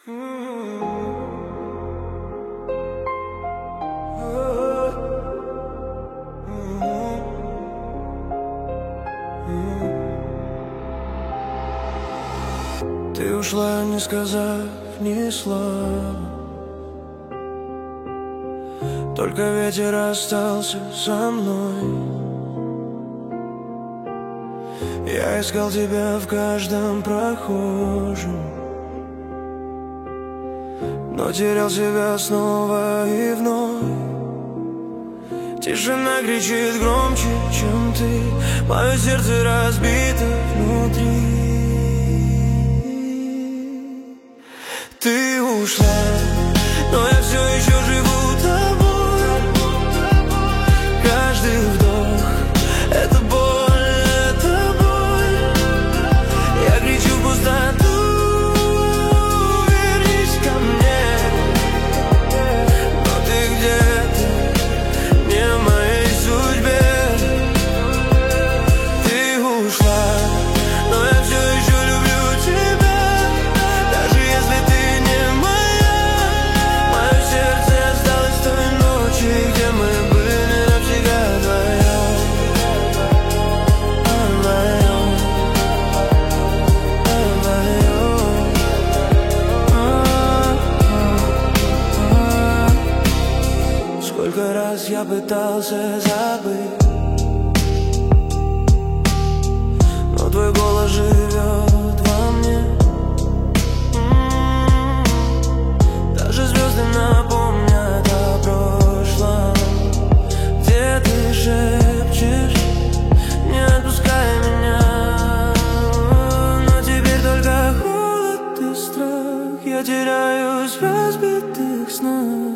Ты ушла, не сказав ни слова, только ветер остался со мной. Я искал тебя в каждом прохожем, но терял себя снова и вновь. Тишина кричит громче, чем ты, мое сердце разбито внутри. Ты ушла, но я все еще живу тобой. Каждый вдох — это боль, это боль. Я кричу в пустоту: вернись ко мне. Но ты где-то не в моей судьбе. Ты ушла, но я все еще люблю тебя. Даже если ты не моя, мое сердце осталось в той ночи, где мы были навсегда вдвоем. Сколько раз я пытался забыть, но твой голос живет во мне. Даже звезды напомнят о прошлом, где ты шепчешь: не отпускай меня. Но теперь только холод и страх, я теряюсь в разбитых снах.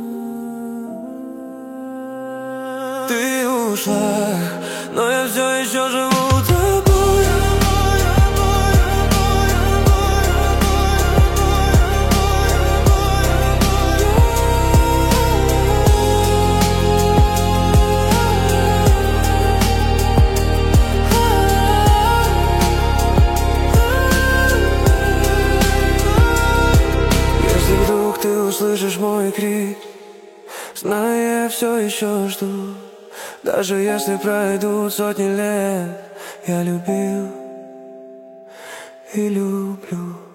Ты ушла, но я все еще живу тобой. Если вдруг ты услышишь мой крик, знай, я все еще жду. Даже если пройдут сотни лет, я любил и люблю.